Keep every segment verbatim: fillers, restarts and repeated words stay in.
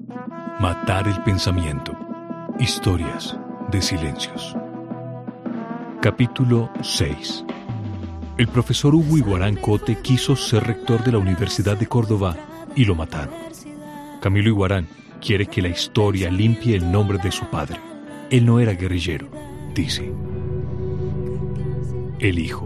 Matar el pensamiento. Historias de silencios. Capítulo seis. El profesor Hugo Iguarán Cote quiso ser rector de la Universidad de Córdoba y lo mataron. Camilo Iguarán quiere que la historia limpie el nombre de su padre. Él no era guerrillero, dice. El hijo.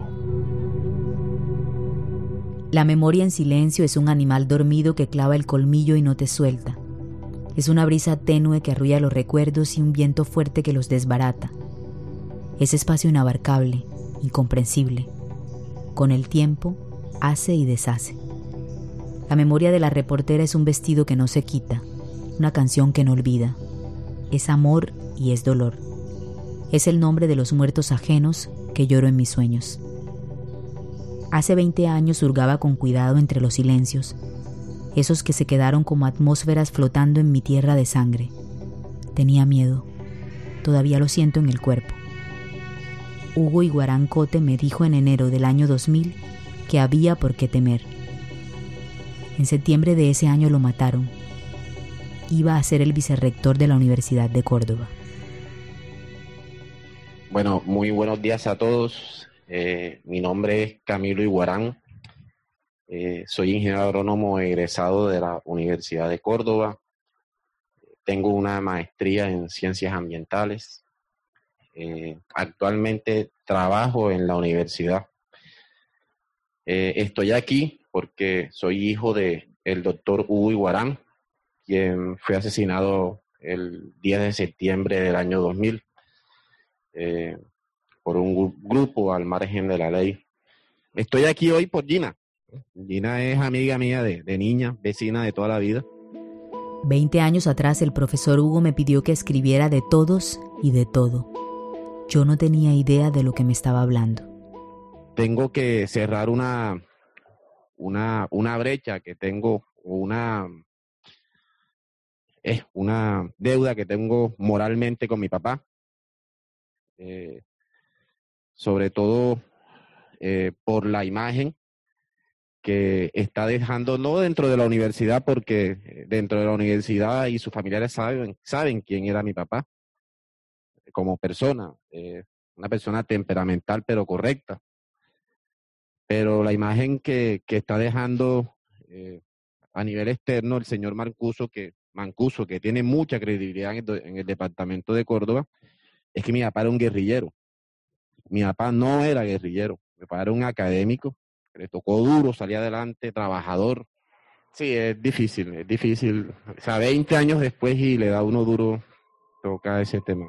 La memoria en silencio es un animal dormido que clava el colmillo y no te suelta. Es una brisa tenue que arrulla los recuerdos y un viento fuerte que los desbarata. Es espacio inabarcable, incomprensible. Con el tiempo, hace y deshace. La memoria de la reportera es un vestido que no se quita, una canción que no olvida. Es amor y es dolor. Es el nombre de los muertos ajenos que lloro en mis sueños. Hace veinte años hurgaba con cuidado entre los silencios, esos que se quedaron como atmósferas flotando en mi tierra de sangre. Tenía miedo. Todavía lo siento en el cuerpo. Hugo Iguarán Cote me dijo en enero del año dos mil que había por qué temer. En septiembre de ese año lo mataron. Iba a ser el vicerrector de la Universidad de Córdoba. Bueno, muy buenos días a todos. Eh, mi nombre es Camilo Iguarán. Eh, soy ingeniero agrónomo egresado de la Universidad de Córdoba. Tengo una maestría en ciencias ambientales. Eh, actualmente trabajo en la universidad. Eh, estoy aquí porque soy hijo de el doctor Hugo Iguarán, quien fue asesinado el diez de septiembre del año dos mil eh, por un grupo al margen de la ley. Estoy aquí hoy por Gina. Gina es amiga mía de, de niña, vecina de toda la vida. Veinte años atrás el profesor Hugo me pidió que escribiera de todos y de todo. Yo no tenía idea de lo que me estaba hablando. Tengo que cerrar una, una, una brecha que tengo, una, es una deuda que tengo moralmente con mi papá. Eh, sobre todo eh, por la imagen que está dejando, no dentro de la universidad, porque dentro de la universidad y sus familiares saben, saben quién era mi papá como persona, eh, una persona temperamental pero correcta. Pero la imagen que, que está dejando eh, a nivel externo el señor Mancuso, que, Mancuso, que tiene mucha credibilidad en el, en el departamento de Córdoba, es que mi papá era un guerrillero. Mi papá no era guerrillero, mi papá era un académico, que le tocó duro, salía adelante, trabajador. Sí, es difícil, es difícil. O sea, veinte años después y le da uno duro, toca ese tema.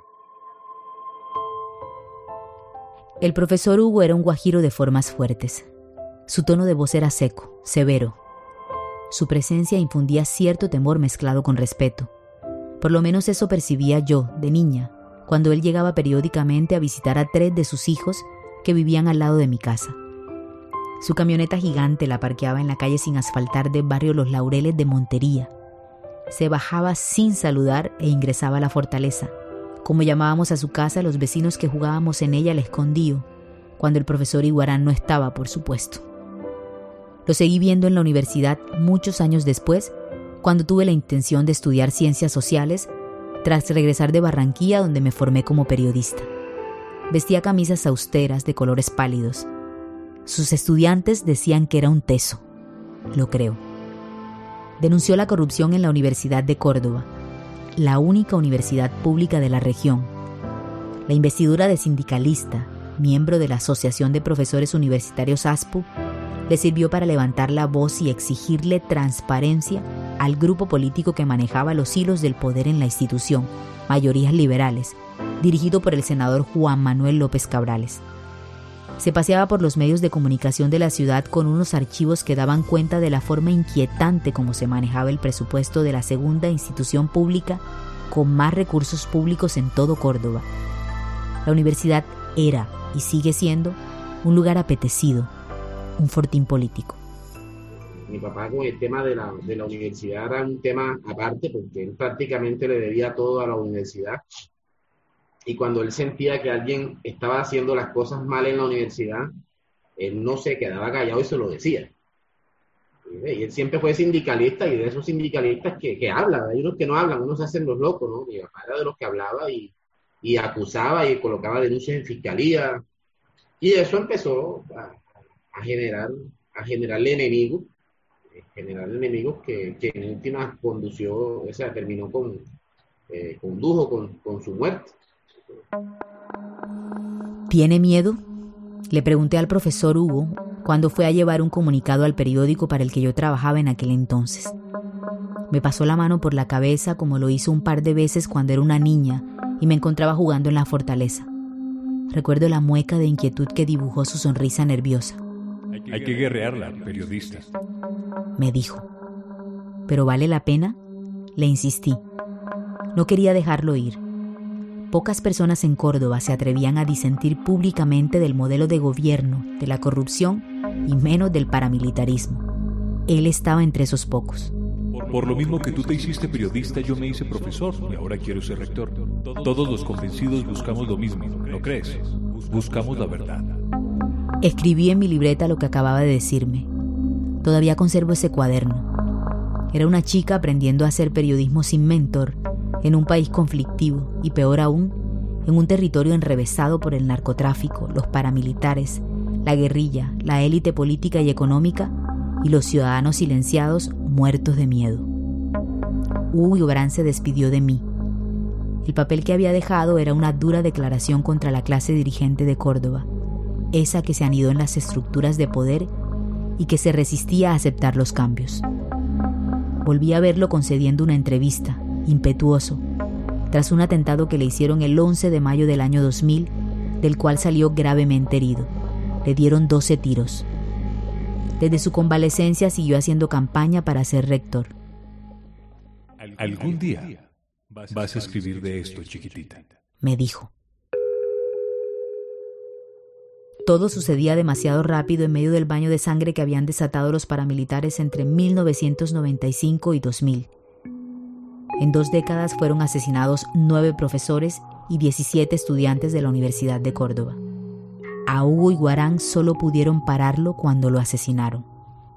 El profesor Hugo era un guajiro de formas fuertes. Su tono de voz era seco, severo. Su presencia infundía cierto temor mezclado con respeto. Por lo menos eso percibía yo, de niña, cuando él llegaba periódicamente a visitar a tres de sus hijos que vivían al lado de mi casa. Su camioneta gigante la parqueaba en la calle sin asfaltar del barrio Los Laureles de Montería. Se bajaba sin saludar e ingresaba a la fortaleza, como llamábamos a su casa los vecinos que jugábamos en ella al escondío, cuando el profesor Iguarán no estaba, por supuesto. Lo seguí viendo en la universidad muchos años después, cuando tuve la intención de estudiar ciencias sociales, tras regresar de Barranquilla, donde me formé como periodista. Vestía camisas austeras de colores pálidos. Sus estudiantes decían que era un teso. Lo creo. Denunció la corrupción en la Universidad de Córdoba, la única universidad pública de la región. La investidura de sindicalista, miembro de la Asociación de Profesores Universitarios ASPU, le sirvió para levantar la voz y exigirle transparencia al grupo político que manejaba los hilos del poder en la institución, mayorías liberales, dirigido por el senador Juan Manuel López Cabrales. Se paseaba por los medios de comunicación de la ciudad con unos archivos que daban cuenta de la forma inquietante como se manejaba el presupuesto de la segunda institución pública con más recursos públicos en todo Córdoba. La universidad era y sigue siendo un lugar apetecido, un fortín político. Mi papá con el tema de la, de la universidad era un tema aparte porque él prácticamente le debía todo a la universidad. Y cuando él sentía que alguien estaba haciendo las cosas mal en la universidad, él no se quedaba callado y se lo decía. Y él siempre fue sindicalista y de esos sindicalistas que, que hablan, hay unos que no hablan, unos se hacen los locos, ¿no? Mi papá era de los que hablaba y, y acusaba y colocaba denuncias en fiscalía. Y eso empezó a, a generar, a generarle enemigos, generar enemigos que, que en última condució, o sea, terminó con, eh, condujo con, con su muerte. ¿Tiene miedo? Le pregunté al profesor Hugo cuando fue a llevar un comunicado al periódico para el que yo trabajaba en aquel entonces. Me pasó la mano por la cabeza como lo hizo un par de veces cuando era una niña y me encontraba jugando en la fortaleza. Recuerdo la mueca de inquietud que dibujó su sonrisa nerviosa. Hay que guerrearla, periodista, me dijo. ¿Pero vale la pena? Le insistí. No quería dejarlo ir. Pocas personas en Córdoba se atrevían a disentir públicamente del modelo de gobierno, de la corrupción y menos del paramilitarismo. Él estaba entre esos pocos. Por lo mismo que tú te hiciste periodista, yo me hice profesor y ahora quiero ser rector. Todos los convencidos buscamos lo mismo, ¿no crees? Buscamos la verdad. Escribí en mi libreta lo que acababa de decirme. Todavía conservo ese cuaderno. Era una chica aprendiendo a hacer periodismo sin mentor, en un país conflictivo y, peor aún, en un territorio enrevesado por el narcotráfico, los paramilitares, la guerrilla, la élite política y económica y los ciudadanos silenciados muertos de miedo. Hugo Ibarán se despidió de mí. El papel que había dejado era una dura declaración contra la clase dirigente de Córdoba, esa que se anidó en las estructuras de poder y que se resistía a aceptar los cambios. Volví a verlo concediendo una entrevista, impetuoso, tras un atentado que le hicieron el once de mayo del año dos mil, del cual salió gravemente herido. Le dieron doce tiros. Desde su convalecencia siguió haciendo campaña para ser rector. Algún día vas a escribir de esto, chiquitita, me dijo. Todo sucedía demasiado rápido en medio del baño de sangre que habían desatado los paramilitares entre mil novecientos noventa y cinco y dos mil. En dos décadas fueron asesinados nueve profesores y diecisiete estudiantes de la Universidad de Córdoba. A Hugo Iguarán solo pudieron pararlo cuando lo asesinaron.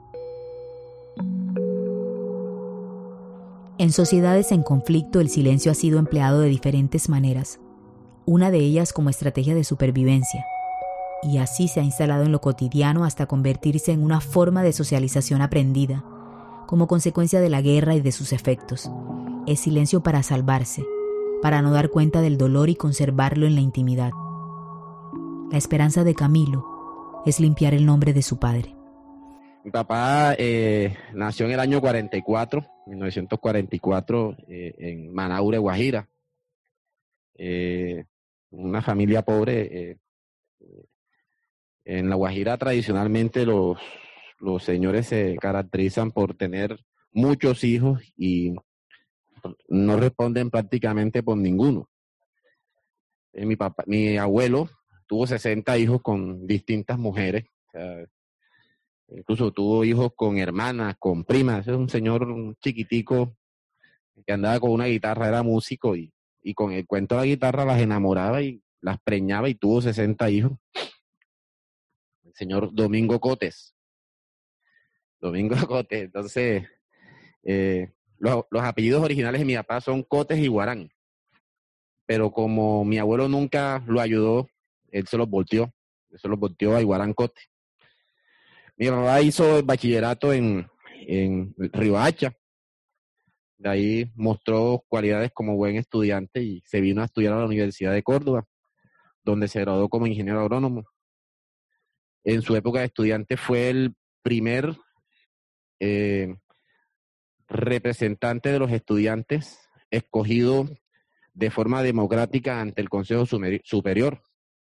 En sociedades en conflicto, el silencio ha sido empleado de diferentes maneras, una de ellas como estrategia de supervivencia, y así se ha instalado en lo cotidiano hasta convertirse en una forma de socialización aprendida, como consecuencia de la guerra y de sus efectos. Es silencio para salvarse, para no dar cuenta del dolor y conservarlo en la intimidad. La esperanza de Camilo es limpiar el nombre de su padre. Mi papá eh, nació en el año cuarenta y cuatro, mil novecientos cuarenta y cuatro, eh, en Manaure, Guajira. Eh, una familia pobre. Eh, en la Guajira tradicionalmente los, los señores se caracterizan por tener muchos hijos y no responden prácticamente por ninguno. Eh, mi papá, mi abuelo tuvo sesenta hijos con distintas mujeres. O sea, incluso tuvo hijos con hermanas, con primas. Es un señor chiquitico que andaba con una guitarra, era músico y, y con el cuento de la guitarra las enamoraba y las preñaba y tuvo sesenta hijos. El señor Domingo Cotes. Domingo Cotes. Entonces, eh, los, los apellidos originales de mi papá son Cotes y Iguarán. Pero como mi abuelo nunca lo ayudó, él se los volteó. Él se los volteó a Iguarán Cotes. Mi papá hizo el bachillerato en, en Riohacha. De ahí mostró cualidades como buen estudiante y se vino a estudiar a la Universidad de Córdoba, donde se graduó como ingeniero agrónomo. En su época de estudiante fue el primer eh, representante de los estudiantes escogido de forma democrática ante el Consejo Superior.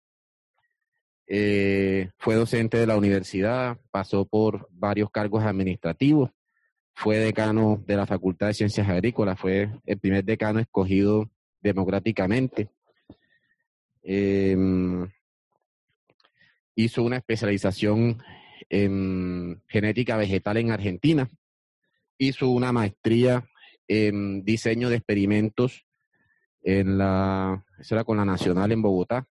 Eh, fue docente de la universidad, pasó por varios cargos administrativos, fue decano de la Facultad de Ciencias Agrícolas, fue el primer decano escogido democráticamente. Eh, hizo una especialización en genética vegetal en Argentina, hizo una maestría en diseño de experimentos en la, eso era con la Nacional en Bogotá.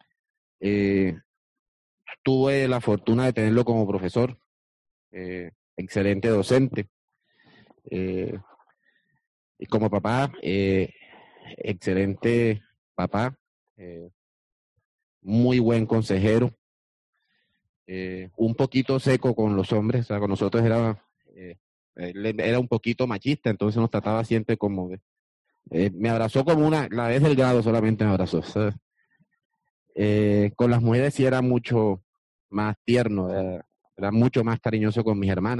Eh, tuve la fortuna de tenerlo como profesor. Eh, excelente docente. Eh, y como papá, eh, excelente papá, eh, muy buen consejero, eh, un poquito seco con los hombres, o sea, con nosotros era, eh, él era un poquito machista, entonces nos trataba siempre como, eh, me abrazó como una, la vez del grado solamente me abrazó, ¿sabes? Eh, con las mujeres sí era mucho más tierno, era, era mucho más cariñoso con mis hermanas.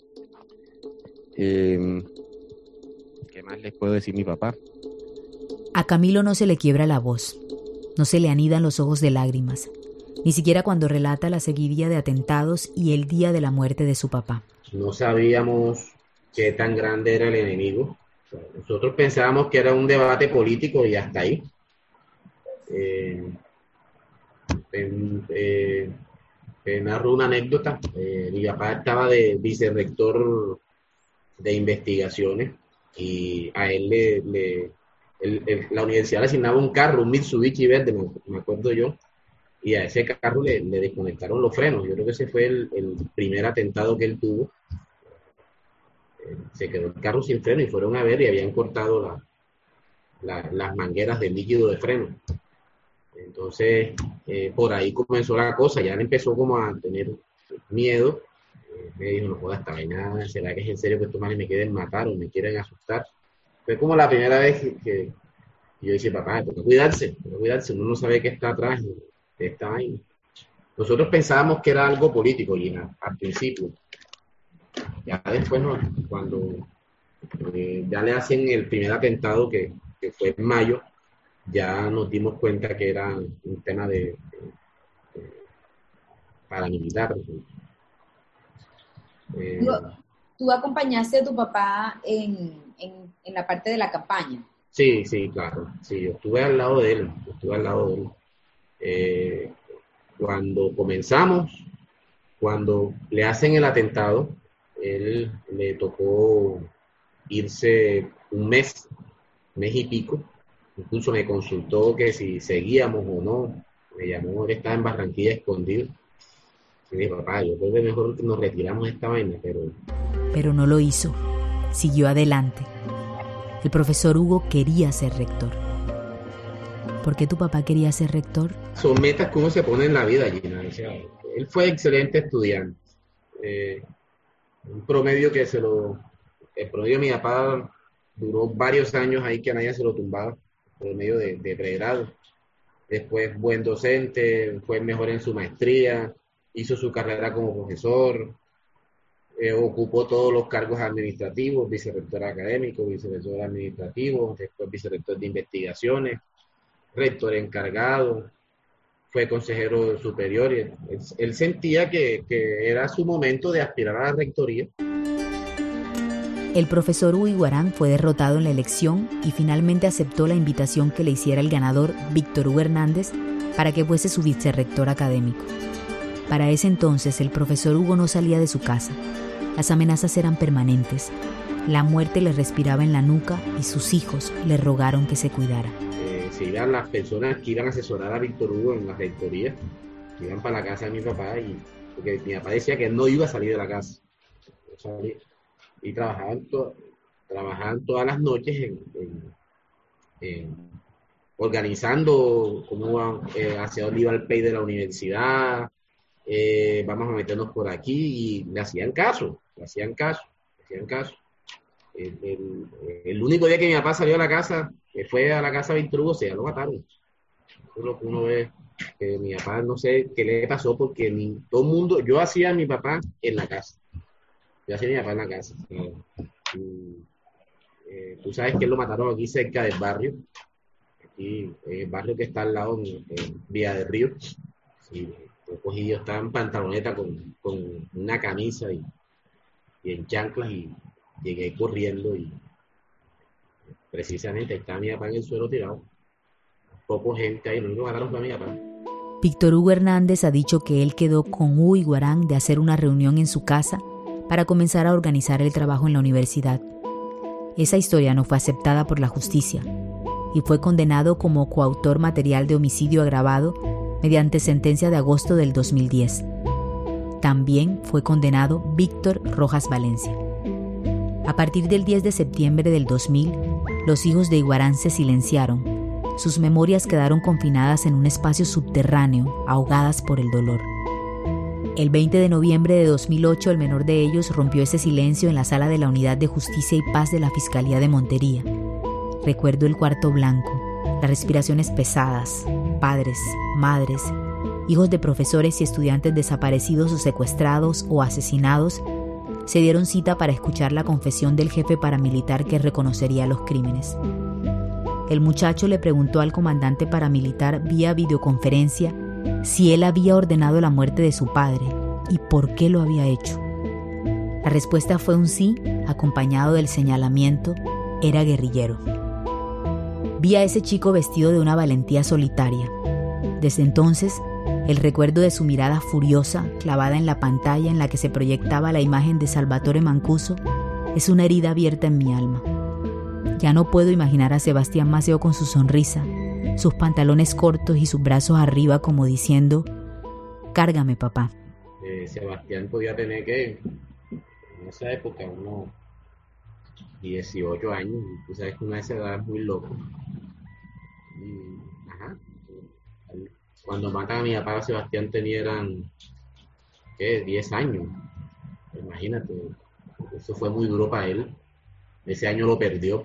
Eh, ¿Qué más les puedo decir mi papá? A Camilo no se le quiebra la voz, no se le anidan los ojos de lágrimas, ni siquiera cuando relata la seguidilla de atentados y el día de la muerte de su papá. No sabíamos qué tan grande era el enemigo. O sea, nosotros pensábamos que era un debate político y hasta ahí. Eh, en, eh, eh, narro una anécdota. Eh, mi papá estaba de vicerrector de investigaciones y a él le, le el, el, la universidad le asignaba un carro, un Mitsubishi verde, me, me acuerdo yo, y a ese carro le, le desconectaron los frenos. Yo creo que ese fue el, el primer atentado que él tuvo. Eh, se quedó el carro sin freno y fueron a ver y habían cortado la, la, las mangueras del líquido de freno. Entonces, eh, por ahí comenzó la cosa, ya él empezó como a tener miedo. Eh, me dijo, no jodas, esta vaina, ¿será que es en serio que estos manes me quieren matar o me quieren asustar? Fue como la primera vez que, que yo dije, papá, hay que cuidarse, hay que cuidarse, uno no sabe qué está atrás de esta vaina. Nosotros pensábamos que era algo político, Gina, al principio. Ya después, no, cuando eh, ya le hacen el primer atentado, que, que fue en mayo, ya nos dimos cuenta que era un tema de, de, de paramilitar. Eh, ¿Tú, ¿Tú acompañaste a tu papá en, en, en la parte de la campaña? Sí, sí, claro. Sí, yo estuve al lado de él. Yo estuve al lado de él. Eh, cuando comenzamos, cuando le hacen el atentado, él le tocó irse un mes, mes y pico. Incluso me consultó que si seguíamos o no. Me llamó, él estaba en Barranquilla escondido. Y dije, papá, yo creo que mejor que nos retiramos de esta vaina, pero... Pero no lo hizo. Siguió adelante. El profesor Hugo quería ser rector. ¿Por qué tu papá quería ser rector? Son metas que uno se pone en la vida, Gina. O sea, él fue excelente estudiante. Eh, un promedio que se lo... El promedio de mi papá duró varios años ahí que a nadie se lo tumbaba. Promedio de, de pregrado. Después buen docente, fue mejor en su maestría, hizo su carrera como profesor, eh, ocupó todos los cargos administrativos, vicerrector académico, vicerrector administrativo, después vicerrector de investigaciones, rector encargado, fue consejero superior. Y él, él sentía que, que era su momento de aspirar a la rectoría. El profesor Hugo Iguarán fue derrotado en la elección y finalmente aceptó la invitación que le hiciera el ganador, Víctor Hugo Hernández, para que fuese su vicerrector académico. Para ese entonces, el profesor Hugo no salía de su casa. Las amenazas eran permanentes. La muerte le respiraba en la nuca y sus hijos le rogaron que se cuidara. Eh, se iban las personas que iban a asesorar a Víctor Hugo en la rectoría, que iban para la casa de mi papá, y porque mi papá decía que él no iba a salir de la casa. No salía. Y trabajaban, to- trabajaban todas las noches en, en, en organizando cómo, eh, hacia dónde iba el pay de la universidad, eh, vamos a meternos por aquí, y le hacían caso, le hacían caso, le hacían caso. El, el, el único día que mi papá salió a la casa, que fue a la casa de Víctor Hugo, se ya lo mataron. Eso es lo que uno ve, que mi papá no sé qué le pasó, porque ni todo el mundo, yo hacía a mi papá en la casa. Yo hacía a mi papá en la casa. Y, eh, tú sabes que lo mataron aquí cerca del barrio. Aquí, el barrio que está al lado, en, en Vía del Río. Sí, yo cogí, yo estaba en pantaloneta con, con una camisa y, y en chanclas, y llegué corriendo y precisamente estaba mi papá en el suelo tirado. Poco gente ahí, lo único que mataron fue a mi papá. Víctor Hugo Hernández ha dicho que él quedó con Hugo Iguarán de hacer una reunión en su casa para comenzar a organizar el trabajo en la universidad. Esa historia no fue aceptada por la justicia y fue condenado como coautor material de homicidio agravado mediante sentencia de agosto del dos mil diez. también fue condenado Víctor Rojas Valencia. A partir del diez de septiembre del dos mil, los hijos de Iguarán se silenciaron. Sus memorias quedaron confinadas en un espacio subterráneo, ahogadas por el dolor. El veinte de noviembre de dos mil ocho, el menor de ellos rompió ese silencio en la sala de la Unidad de Justicia y Paz de la Fiscalía de Montería. Recuerdo el cuarto blanco, las respiraciones pesadas, padres, madres, hijos de profesores y estudiantes desaparecidos o secuestrados o asesinados, se dieron cita para escuchar la confesión del jefe paramilitar que reconocería los crímenes. El muchacho le preguntó al comandante paramilitar vía videoconferencia si él había ordenado la muerte de su padre y por qué lo había hecho. La respuesta fue un sí, acompañado del señalamiento: era guerrillero. Vi a ese chico vestido de una valentía solitaria. Desde entonces, el recuerdo de su mirada furiosa, clavada en la pantalla en la que se proyectaba la imagen de Salvatore Mancuso, es una herida abierta en mi alma. Ya no puedo imaginar a Sebastián Maceo con su sonrisa, sus pantalones cortos y sus brazos arriba como diciendo: cárgame, papá. Eh, Sebastián podía tener que, en esa época, unos dieciocho años, y tú sabes que una de esa edad es muy loco. Y, ajá, cuando matan a mi papá, Sebastián tenía eran, ¿qué? diez años. Imagínate, eso fue muy duro para él. Ese año lo perdió.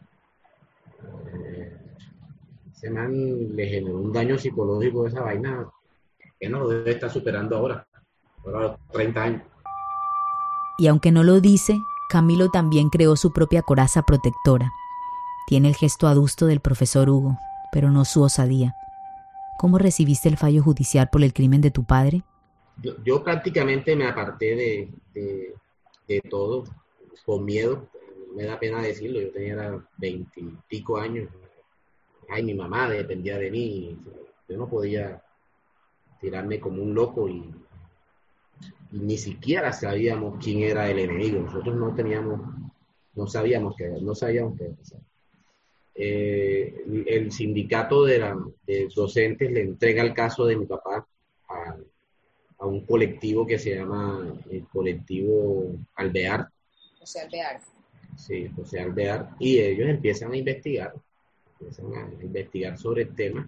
Eh, ese man le generó un daño psicológico de esa vaina que no lo debe estar superando ahora, ahora a los treinta años. Y aunque no lo dice, Camilo también creó su propia coraza protectora. Tiene el gesto adusto del profesor Hugo, pero no su osadía. ¿Cómo recibiste el fallo judicial por el crimen de tu padre? Yo, yo prácticamente me aparté de, de, de todo, con miedo. Me da pena decirlo, yo tenía veintipico años. Ay, mi mamá dependía de mí. Yo no podía tirarme como un loco y, y ni siquiera sabíamos quién era el enemigo. Nosotros no teníamos, no sabíamos qué, no sabíamos qué pasar. Eh, el sindicato de, la, de docentes le entrega el caso de mi papá a, a un colectivo que se llama el colectivo Alvear. José Alvear. Sí, José Alvear, y ellos empiezan a investigar, empiezan a investigar sobre el tema,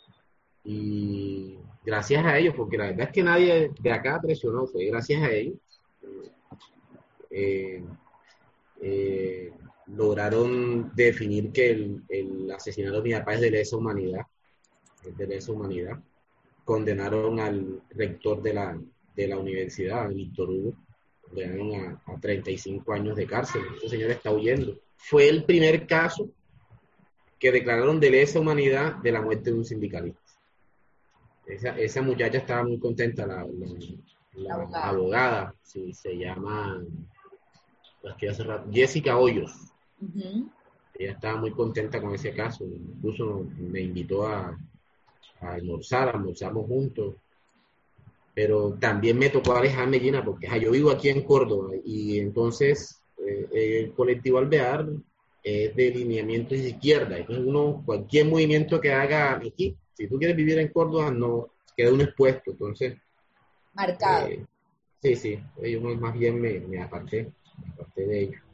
y gracias a ellos, porque la verdad es que nadie de acá presionó, fue gracias a ellos, eh, eh, lograron definir que el, el asesinato de mi papá es de lesa humanidad, es de lesa humanidad. Condenaron al rector de la, de la universidad, Víctor Hugo, condenaron a, a treinta y cinco años de cárcel. Este señor está huyendo. Fue el primer caso que declararon de lesa humanidad de la muerte de un sindicalista. Esa, esa muchacha estaba muy contenta, la, la, la abogada, abogada sí, se llama las que hace rato, Jessica Hoyos. Uh-huh. Ella estaba muy contenta con ese caso, incluso me invitó a, a almorzar, almorzamos juntos, pero también me tocó alejarme, Gina, porque ja, yo vivo aquí en Córdoba y entonces eh, el colectivo Alvear es de lineamiento de izquierda, entonces uno, cualquier movimiento que haga aquí, si tú quieres vivir en Córdoba, no queda uno expuesto, entonces marcado. Eh, sí, sí, yo más bien me, me aparté, me aparté de ello.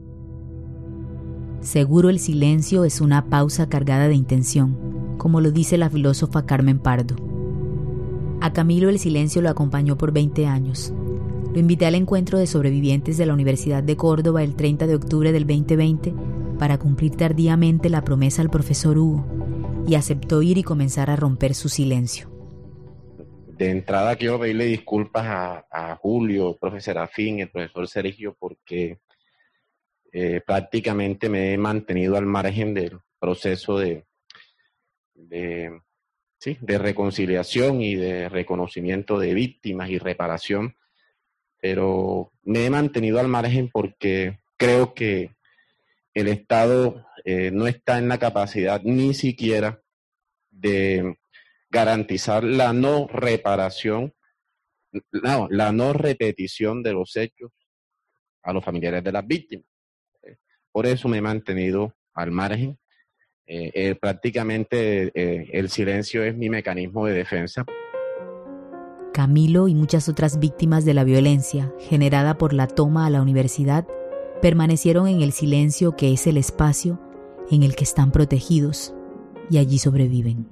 Seguro el silencio es una pausa cargada de intención, como lo dice la filósofa Carmen Pardo. A Camilo el silencio lo acompañó por veinte años. Lo invité al encuentro de sobrevivientes de la Universidad de Córdoba el treinta de octubre del veinte veinte para cumplir tardíamente la promesa al profesor Hugo, y aceptó ir y comenzar a romper su silencio. De entrada quiero pedirle disculpas a, a Julio, el profesor Serafín, el profesor Sergio, porque eh, prácticamente me he mantenido al margen del proceso de, de, sí, de reconciliación y de reconocimiento de víctimas y reparación, pero me he mantenido al margen porque creo que el Estado eh, no está en la capacidad ni siquiera de garantizar la no reparación, no, la no repetición de los hechos a los familiares de las víctimas. Por eso me he mantenido al margen. Eh, eh, prácticamente eh, el silencio es mi mecanismo de defensa. Camilo y muchas otras víctimas de la violencia generada por la toma a la universidad permanecieron en el silencio que es el espacio en el que están protegidos y allí sobreviven.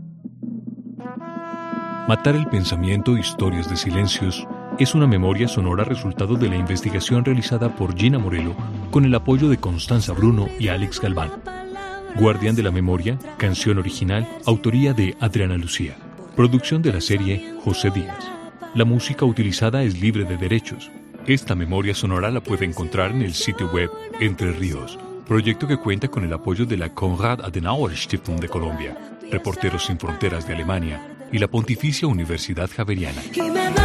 Matar el pensamiento, historias de silencios, es una memoria sonora resultado de la investigación realizada por Gina Morelo con el apoyo de Constanza Bruno y Alex Galván. Guardián de la Memoria, canción original, autoría de Adriana Lucía. Producción de la serie José Díaz. La música utilizada es libre de derechos. Esta memoria sonora la puede encontrar en el sitio web Entre Ríos, proyecto que cuenta con el apoyo de la Konrad Adenauer Stiftung de Colombia, Reporteros Sin Fronteras de Alemania y la Pontificia Universidad Javeriana.